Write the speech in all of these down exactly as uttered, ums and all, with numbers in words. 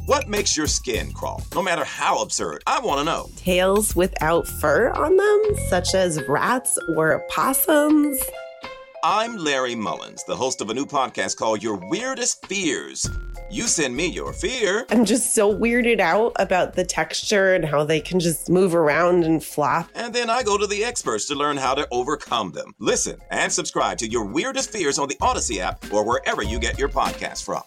What makes your skin crawl? No matter how absurd, I want to know. Tails without fur on them, such as rats or opossums. I'm Larry Mullins, the host of a new podcast called Your Weirdest Fears. You send me your fear. I'm just so weirded out about the texture and how they can just move around and flop. And then I go to the experts to learn how to overcome them. Listen and subscribe to Your Weirdest Fears on the Odyssey app or wherever you get your podcasts from.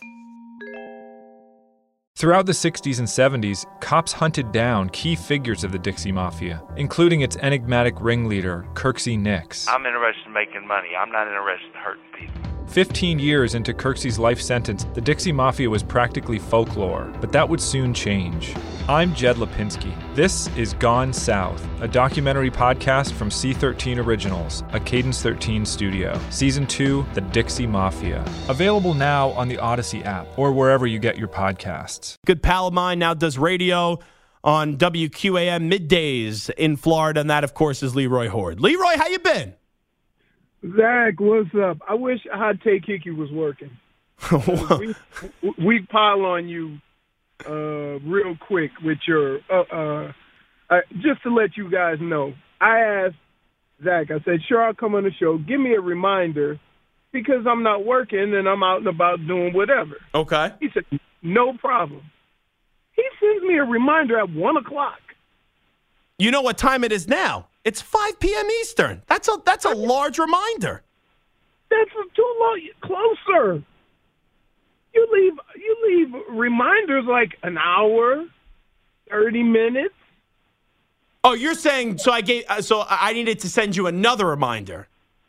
Throughout the sixties and seventies, cops hunted down key figures of the Dixie Mafia, including its enigmatic ringleader, Kirksey Nix. I'm interested in making money. I'm not interested in hurting people. Fifteen years into Kirksey's life sentence, the Dixie Mafia was practically folklore, but that would soon change. I'm Jed Lipinski. This is Gone South, a documentary podcast from C thirteen Originals, a Cadence thirteen studio. Season two, The Dixie Mafia. Available now on the Odyssey app or wherever you get your podcasts. Good pal of mine now does radio on W Q A M middays in Florida, and that, of course, is Leroy Horde. Leroy, how you been? Zach, what's up? I wish Hot Take Hickey was working. we, we pile on you uh, real quick with your uh, uh, uh, just to let you guys know. I asked Zach, I said, sure, I'll come on the show. Give me a reminder because I'm not working and I'm out and about doing whatever. Okay. He said, no problem. He sends me a reminder at one o'clock. You know what time it is now? It's five p.m. Eastern. That's a that's a large reminder. That's too long. Closer. You leave you leave reminders like an hour, thirty minutes. Oh, you're saying so? I gave uh, so I needed to send you another reminder.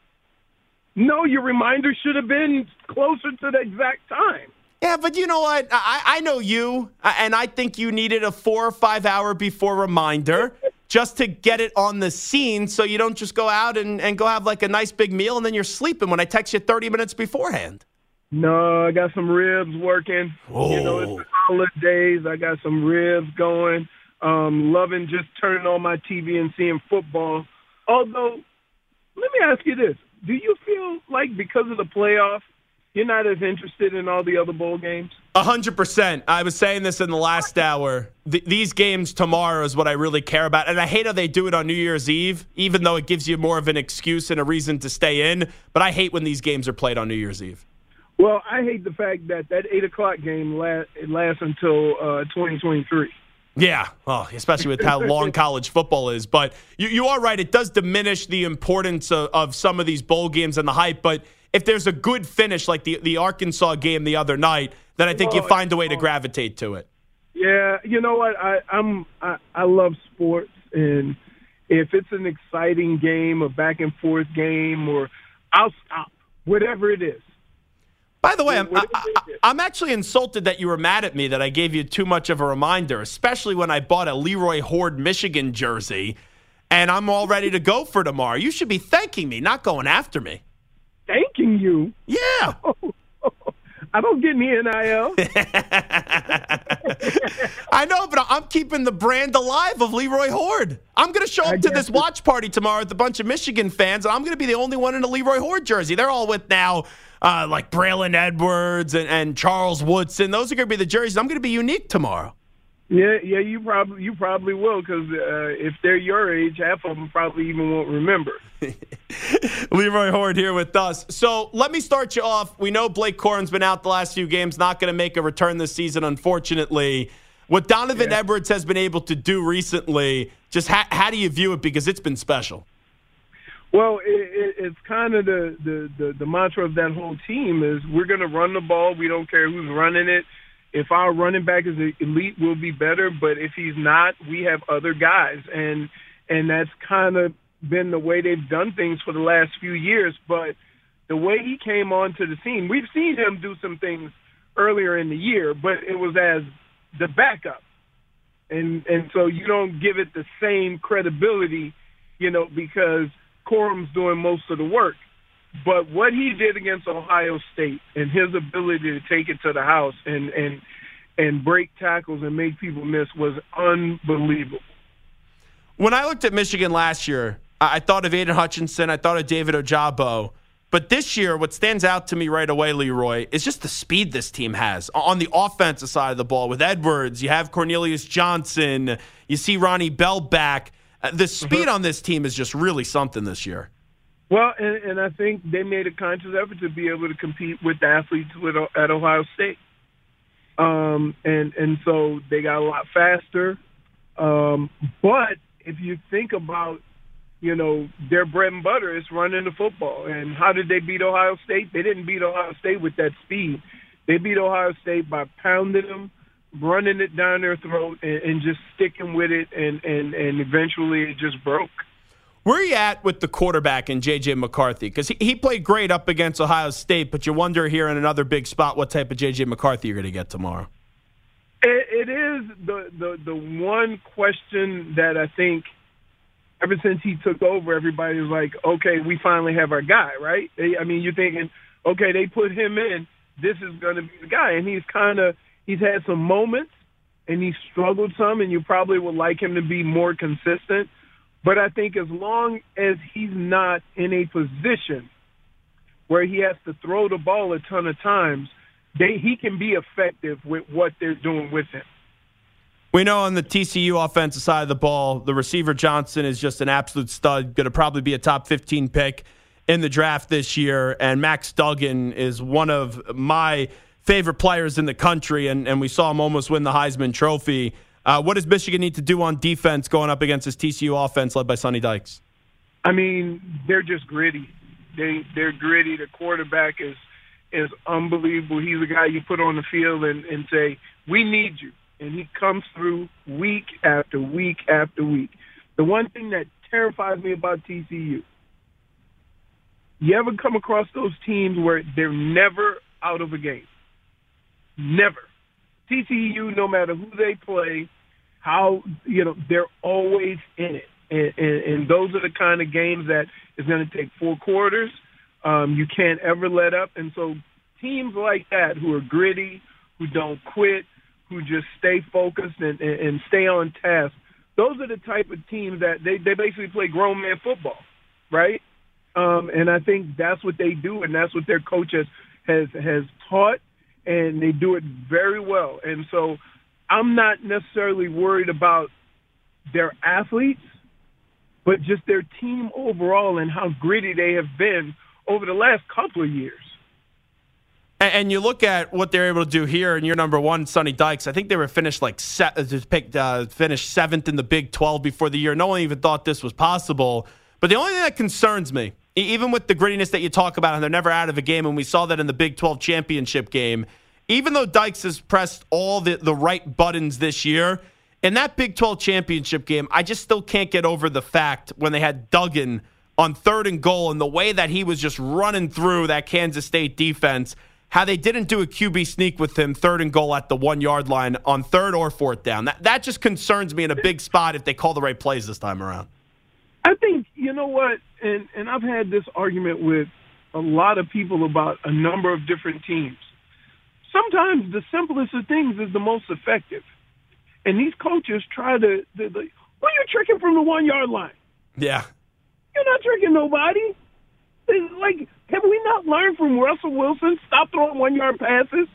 No, your reminder should have been closer to the exact time. Yeah, but you know what? I, I know you, and I think you needed a four or five hour before reminder just to get it on the scene so you don't just go out and, and go have like a nice big meal and then you're sleeping when I text you thirty minutes beforehand. No, I got some ribs working. Oh. You know, it's the holidays. I got some ribs going. Um, loving just turning on my T V and seeing football. Although, let me ask you this. Do you feel like because of the playoffs, you're not as interested in all the other bowl games? A hundred percent. I was saying this in the last hour. Th- these games tomorrow is what I really care about. And I hate how they do it on New Year's Eve, even though it gives you more of an excuse and a reason to stay in. But I hate when these games are played on New Year's Eve. Well, I hate the fact that that eight o'clock game last, it lasts until uh, twenty twenty-three. Yeah, well, especially with how long college football is. But you, you are right. It does diminish the importance of, of some of these bowl games and the hype. But if there's a good finish like the, the Arkansas game the other night, then I think oh, you find a way to gravitate to it. Yeah, you know what? I, I'm I, I love sports, and if it's an exciting game, a back and forth game, or I'll stop, whatever it is. By the way, I'm, I, I, I'm actually insulted that you were mad at me that I gave you too much of a reminder, especially when I bought a Leroy Horde Michigan jersey, and I'm all ready to go for tomorrow. You should be thanking me, not going after me. Thanking you? Yeah. I don't get any N I L. I know, but I'm keeping the brand alive of Leroy Horde. I'm going to show up to this watch party tomorrow with a bunch of Michigan fans, and I'm going to be the only one in a Leroy Horde jersey. They're all with now uh, like Braylon Edwards and, and Charles Woodson. Those are going to be the jerseys. I'm going to be unique tomorrow. Yeah, yeah, you probably you probably will because uh, if they're your age, half of them probably even won't remember. Leroy Horde here with us. So let me start you off. We know Blake Corum's been out the last few games, not going to make a return this season, unfortunately. What Donovan yeah. Edwards has been able to do recently, just how, how do you view it? Because it's been special. Well, it, it, it's kind of the, the, the, the mantra of that whole team is we're going to run the ball. We don't care who's running it. If our running back is elite, we'll be better. But if he's not, we have other guys. And and that's kind of been the way they've done things for the last few years. But the way he came onto the scene, we've seen him do some things earlier in the year, but it was as the backup. And and so you don't give it the same credibility, you know, because Corum's doing most of the work. But what he did against Ohio State and his ability to take it to the house and, and and break tackles and make people miss was unbelievable. When I looked at Michigan last year, I thought of Aiden Hutchinson. I thought of David Ojabo. But this year, what stands out to me right away, Leroy, is just the speed this team has. On the offensive side of the ball with Edwards, you have Cornelius Johnson, you see Ronnie Bell back. Uh, the speed on this team is just really something this year. Well, and, and I think they made a conscious effort to be able to compete with the athletes with, at Ohio State. Um, and, and so they got a lot faster. Um, but if you think about, you know, their bread and butter is running the football. And how did they beat Ohio State? They didn't beat Ohio State with that speed. They beat Ohio State by pounding them, running it down their throat, and, and just sticking with it, and, and, and eventually it just broke. Where are you at with the quarterback in J J. McCarthy? Because he, he played great up against Ohio State, but you wonder here in another big spot what type of J J. McCarthy you're going to get tomorrow. It, it is the, the, the one question that I think ever since he took over, everybody was like, okay, we finally have our guy, right? I mean, you're thinking, okay, they put him in, this is going to be the guy. And he's kind of – he's had some moments, and he's struggled some, and you probably would like him to be more consistent. But I think as long as he's not in a position where he has to throw the ball a ton of times, they, he can be effective with what they're doing with him. We know on the T C U offensive side of the ball, the receiver Johnson is just an absolute stud, going to probably be a top fifteen pick in the draft this year. And Max Duggan is one of my favorite players in the country, and, and we saw him almost win the Heisman Trophy. Uh, what does Michigan need to do on defense going up against this T C U offense led by Sonny Dykes? I mean, they're just gritty. They, they're gritty. The quarterback is is unbelievable. He's a guy you put on the field and, and say, we need you. And he comes through week after week after week. The one thing that terrifies me about T C U, you ever come across those teams where they're never out of a game? Never. T C U, no matter who they play, how, you know, they're always in it. And, and, and those are the kind of games that is going to take four quarters. Um, you can't ever let up. And so teams like that who are gritty, who don't quit, who just stay focused and, and, and stay on task, those are the type of teams that they, they basically play grown man football, right? Um, and I think that's what they do, and that's what their coach has, has, has taught, and they do it very well. And so I'm not necessarily worried about their athletes, but just their team overall and how gritty they have been over the last couple of years. And you look at what they're able to do here, and you're number one, Sonny Dykes. I think they were finished like se- picked, uh, finished seventh in the Big twelve before the year. No one even thought this was possible. But the only thing that concerns me, even with the grittiness that you talk about, and they're never out of a game, and we saw that in the Big twelve championship game, even though Dykes has pressed all the, the right buttons this year, in that Big twelve championship game, I just still can't get over the fact when they had Duggan on third and goal and the way that he was just running through that Kansas State defense, how they didn't do a Q B sneak with him third and goal at the one-yard line on third or fourth down. That that just concerns me in a big spot if they call the right plays this time around. I think, you know what, and, and I've had this argument with a lot of people about a number of different teams. Sometimes the simplest of things is the most effective. And these coaches try to, to, to well, you're tricking from the one-yard line. Yeah. You're not tricking nobody. It's like, have we not learned from Russell Wilson? Stop throwing one-yard passes.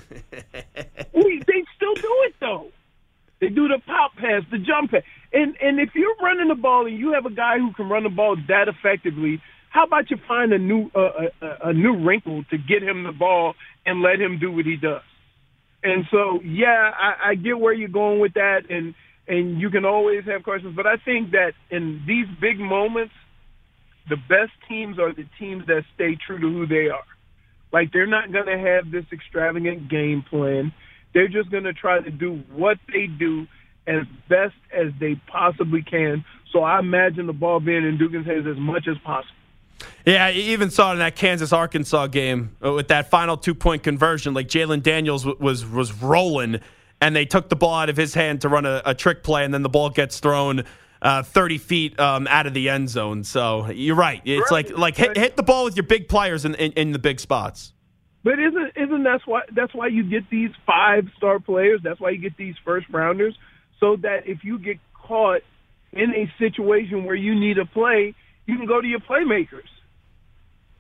we, they still do it, though. They do the pop pass, the jump pass. And, and if you're running the ball and you have a guy who can run the ball that effectively, how about you find a new uh, a, a new wrinkle to get him the ball and let him do what he does? And so, yeah, I, I get where you're going with that, and, and you can always have questions. But I think that in these big moments, the best teams are the teams that stay true to who they are. Like, they're not going to have this extravagant game plan. They're just going to try to do what they do as best as they possibly can. So I imagine the ball being in Duggan's hands as much as possible. Yeah, you even saw it in that Kansas-Arkansas game with that final two-point conversion. Like, Jalen Daniels w- was was rolling, and they took the ball out of his hand to run a, a trick play, and then the ball gets thrown uh, thirty feet um, out of the end zone. So you're right. It's right. like like hit, hit the ball with your big players in, in, in the big spots. But isn't isn't that's why that's why you get these five-star players? That's why you get these first-rounders, so that if you get caught in a situation where you need a play, you can go to your playmakers.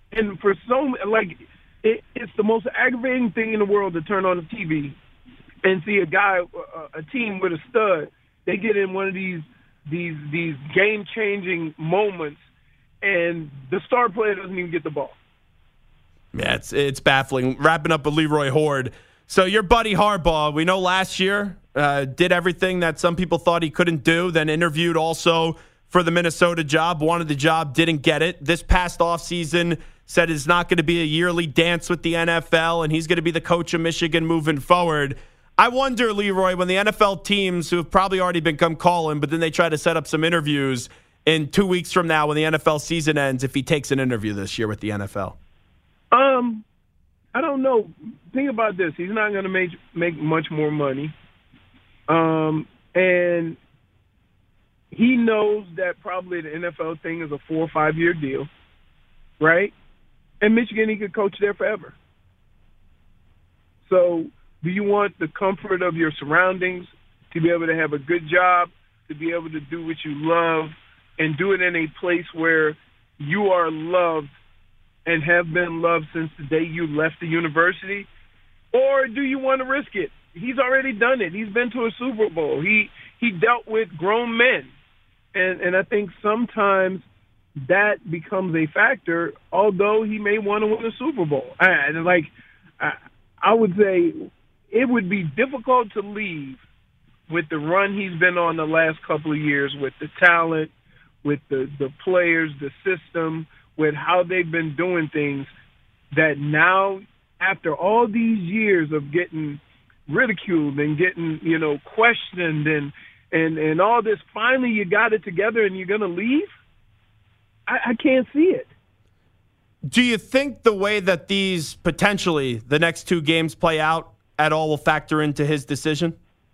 And for so like, it, it's the most aggravating thing in the world to turn on the T V and see a guy, a, a team with a stud. They get in one of these these these game changing moments, and the star player doesn't even get the ball. Yeah, it's it's baffling. Wrapping up with Leroy Hoard. So your buddy Harbaugh, we know last year uh, did everything that some people thought he couldn't do. Then interviewed also for the Minnesota job, wanted the job, didn't get it. This past offseason said it's not going to be a yearly dance with the N F L, and he's going to be the coach of Michigan moving forward. I wonder, Leroy, when the N F L teams who have probably already been come calling, but then they try to set up some interviews in two weeks from now when the N F L season ends, if he takes an interview this year with the N F L. Um, I don't know. Think about this. He's not going to make make much more money. Um, and he knows that probably the N F L thing is a four or five year deal, right? And Michigan, he could coach there forever. So do you want the comfort of your surroundings, to be able to have a good job, to be able to do what you love, and do it in a place where you are loved and have been loved since the day you left the university? Or do you want to risk it? He's already done it. He's been to a Super Bowl. He he dealt with grown men. And and I think sometimes that becomes a factor, although he may want to win a Super Bowl. And like, I, I would say it would be difficult to leave with the run he's been on the last couple of years, with the talent, with the, the players, the system, with how they've been doing things, that now, after all these years of getting ridiculed and getting, you know, questioned and and, and all this, finally you got it together and you're going to leave? I, I can't see it. Do you think the way that these potentially the next two games play out at all will factor into his decision?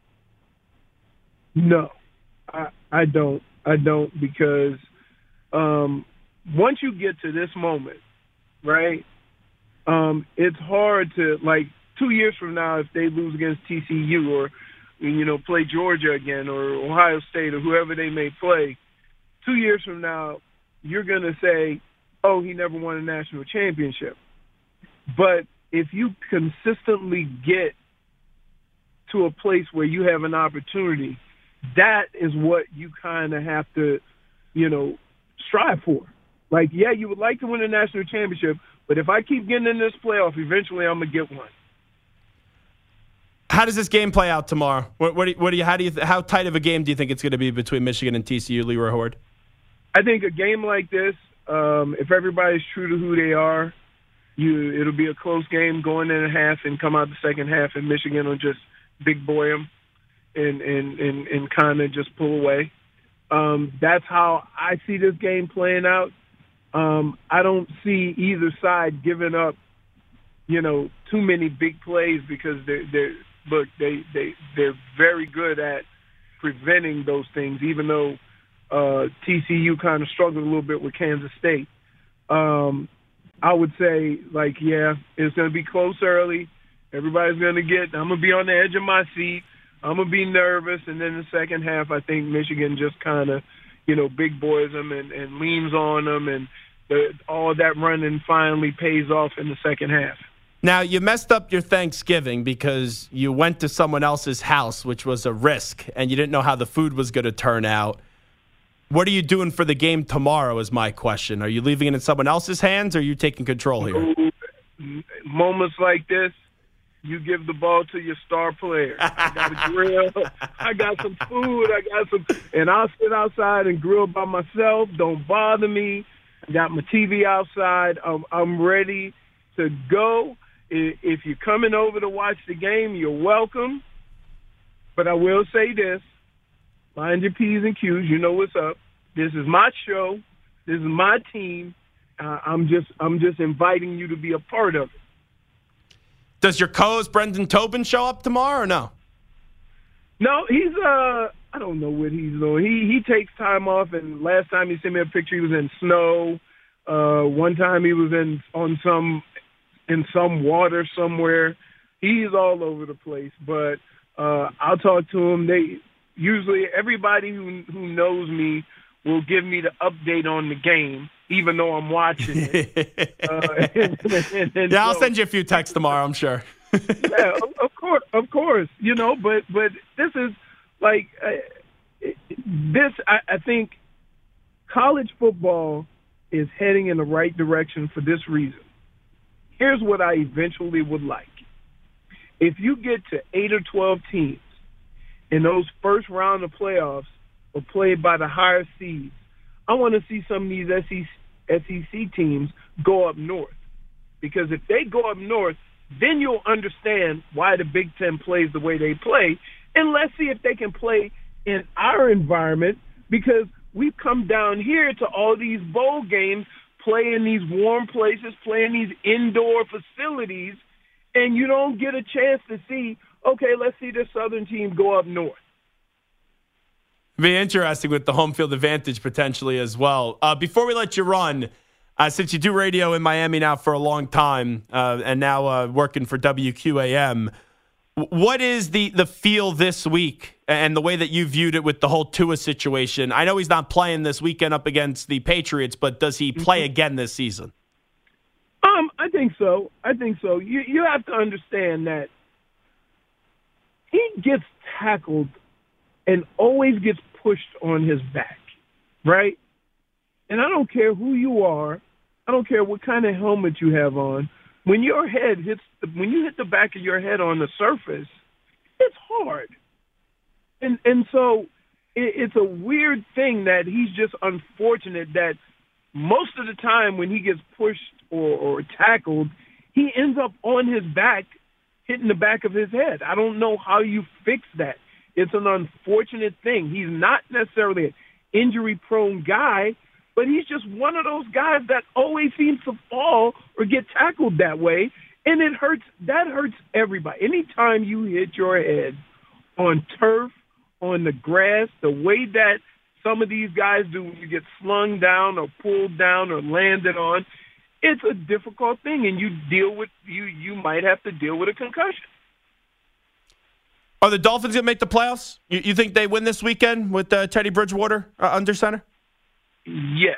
No, I, I don't. I don't because um, once you get to this moment, right, um, it's hard to, like, two years from now, if they lose against T C U or, you know, play Georgia again or Ohio State or whoever they may play, two years from now, you're going to say, oh, he never won a national championship. But if you consistently get to a place where you have an opportunity, that is what you kind of have to, you know, strive for. Like, yeah, you would like to win a national championship, but if I keep getting in this playoff, eventually I'm going to get one. How does this game play out tomorrow? What, what, do you, what do you, how do you, how tight of a game do you think it's going to be between Michigan and T C U, Leroy Hoard? I think a game like this, um, if everybody's true to who they are, you it'll be a close game going in a half and come out the second half, and Michigan will just big boy them and and and, and kind of just pull away. Um, that's how I see this game playing out. Um, I don't see either side giving up, you know, too many big plays because they're, they're look they they they're very good at preventing those things, even though uh, T C U kind of struggled a little bit with Kansas State. Um, I would say, like, yeah, it's going to be close early. Everybody's going to get, I'm going to be on the edge of my seat. I'm going to be nervous. And then the second half, I think Michigan just kind of, you know, big boys them and, and leans on them. And the, all that running finally pays off in the second half. Now, you messed up your Thanksgiving because you went to someone else's house, which was a risk, and you didn't know how the food was going to turn out. What are you doing for the game tomorrow is my question. Are you leaving it in someone else's hands, or are you taking control here? Moments like this, you give the ball to your star player. I got a grill. I got some food. I got some, and I'll sit outside and grill by myself. Don't bother me. I got my T V outside. I'm, I'm ready to go. If you're coming over to watch the game, you're welcome. But I will say this. Mind your P's and Q's. You know what's up. This is my show. This is my team. Uh, I'm just I'm just inviting you to be a part of it. Does your co-host Brendan Tobin show up tomorrow or no? No, he's uh I don't know what he's doing. He he takes time off, and last time he sent me a picture, he was in snow. Uh, one time he was in on some in some water somewhere. He's all over the place, but uh, I'll talk to him. They usually everybody who who knows me will give me the update on the game, even though I'm watching it. uh, and, and, and yeah, I'll so, send you a few texts tomorrow, I'm sure. yeah, of, of course, of course, you know, but but this is like uh, this. I, I think college football is heading in the right direction for this reason. Here's what I eventually would like: if you get to eight or twelve teams, and those first round of playoffs are played by the higher seeds, I want to see some of these S E C teams go up north, because if they go up north, then you'll understand why the Big Ten plays the way they play. And let's see if they can play in our environment, because we've come down here to all these bowl games, play in these warm places, play in these indoor facilities, and you don't get a chance to see, okay, let's see this Southern team go up north. Be interesting with the home field advantage potentially as well. Uh, before we let you run, Uh, since you do radio in Miami now for a long time uh, and now uh, working for W Q A M, what is the, the feel this week and the way that you viewed it with the whole Tua situation? I know he's not playing this weekend up against the Patriots, but does he play again this season? Um, I think so. I think so. You you have to understand that he gets tackled and always gets pushed on his back, right? And I don't care who you are. I don't care what kind of helmet you have on. When your head hits, the, when you hit the back of your head on the surface, it's hard. And and so it, it's a weird thing that he's just unfortunate that most of the time when he gets pushed or, or tackled, he ends up on his back, hitting the back of his head. I don't know how you fix that. It's an unfortunate thing. He's not necessarily an injury-prone guy, but he's just one of those guys that always seems to fall or get tackled that way, and it hurts. That hurts everybody. Anytime you hit your head on turf, on the grass, the way that some of these guys do when you get slung down or pulled down or landed on, it's a difficult thing, and you deal with you. You might have to deal with a concussion. Are the Dolphins going to make the playoffs? You, you think they win this weekend with uh, Teddy Bridgewater uh, under center? Yes.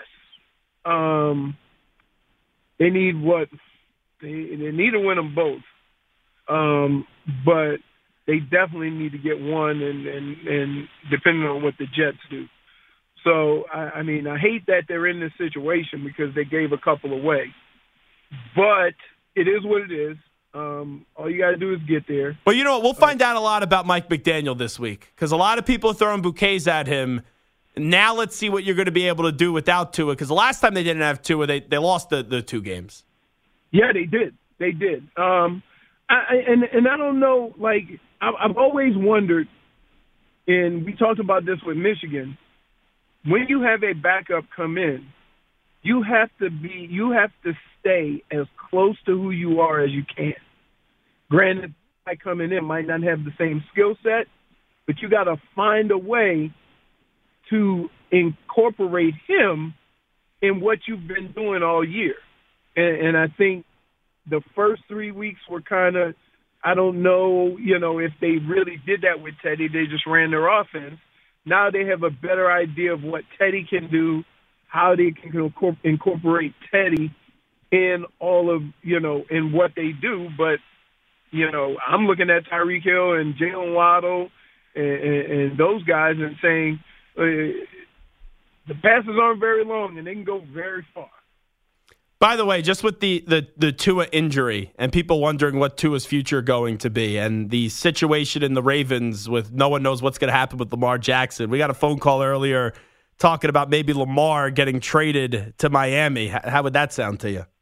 Um, they need what? They, they need to win them both. Um, but they definitely need to get one, and, and, and depending on what the Jets do. So, I, I mean, I hate that they're in this situation because they gave a couple away. But it is what it is. Um, all you got to do is get there. Well, you know what? We'll find out a lot about Mike McDaniel this week because a lot of people are throwing bouquets at him. Now let's see what you're going to be able to do without Tua, because the last time they didn't have Tua, they, they lost the, the two games. Yeah, they did. They did. Um, I, and, and I don't know, like, I've always wondered, and we talked about this with Michigan, when you have a backup come in, you have to be, you have to stay as close to who you are as you can. Granted, guy coming in might not have the same skill set, but you got to find a way to incorporate him in what you've been doing all year. And, and I think the first three weeks were kind of, I don't know, you know, if they really did that with Teddy, they just ran their offense. Now they have a better idea of what Teddy can do, how they can incorporate Teddy in all of, you know, in what they do. But, you know, I'm looking at Tyreek Hill and Jalen Waddle and, and, and those guys and saying uh, the passes aren't very long and they can go very far. By the way, just with the, the, the Tua injury and people wondering what Tua's future going to be and the situation in the Ravens with no one knows what's going to happen with Lamar Jackson. We got a phone call earlier talking about maybe Lamar getting traded to Miami. How, how would that sound to you?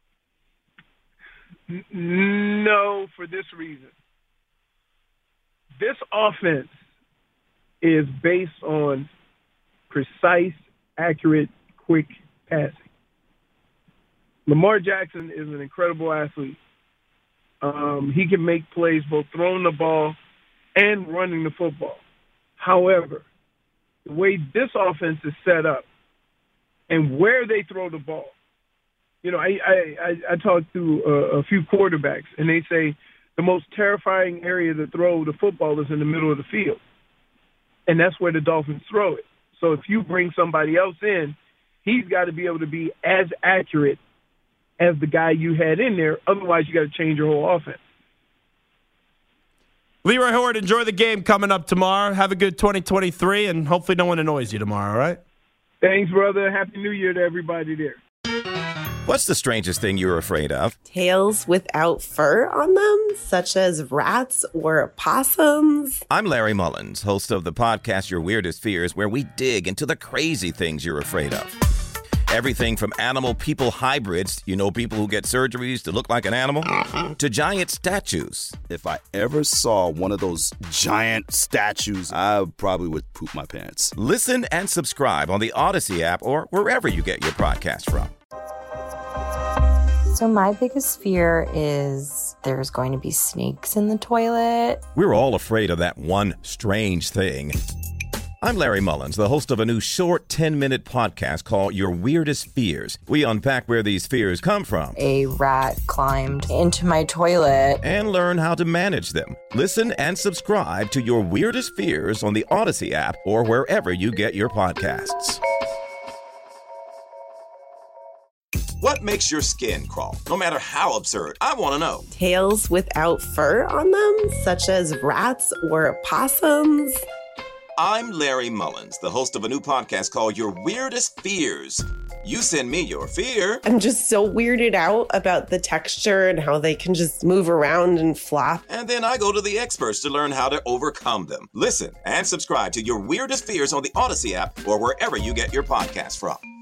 No, for this reason. This offense is based on precise, accurate, quick passing. Lamar Jackson is an incredible athlete. Um, he can make plays both throwing the ball and running the football. However, the way this offense is set up and where they throw the ball, you know, I, I, I talked to a, a few quarterbacks, and they say the most terrifying area to throw the football is in the middle of the field. And that's where the Dolphins throw it. So if you bring somebody else in, he's got to be able to be as accurate as the guy you had in there. Otherwise, you got to change your whole offense. Leroy Hoard, enjoy the game coming up tomorrow. Have a good twenty twenty-three, and hopefully no one annoys you tomorrow, all right? Thanks, brother. Happy New Year to everybody there. What's the strangest thing you're afraid of? Tails without fur on them, such as rats or possums. I'm Larry Mullins, host of the podcast Your Weirdest Fears, where we dig into the crazy things you're afraid of. Everything from animal-people hybrids, you know, people who get surgeries to look like an animal, uh-huh. to giant statues. If I ever saw one of those giant statues, I probably would poop my pants. Listen and subscribe on the Odyssey app or wherever you get your podcast from. So my biggest fear is there's going to be snakes in the toilet. We're all afraid of that one strange thing. I'm Larry Mullins, the host of a new short ten-minute podcast called Your Weirdest Fears. We unpack where these fears come from. A rat climbed into my toilet. And learn how to manage them. Listen and subscribe to Your Weirdest Fears on the Odyssey app or wherever you get your podcasts. What makes your skin crawl? No matter how absurd, I want to know. Tails without fur on them, such as rats or possums. I'm Larry Mullins, the host of a new podcast called Your Weirdest Fears. You send me your fear. I'm just so weirded out about the texture and how they can just move around and flop. And then I go to the experts to learn how to overcome them. Listen and subscribe to Your Weirdest Fears on the Odyssey app or wherever you get your podcasts from.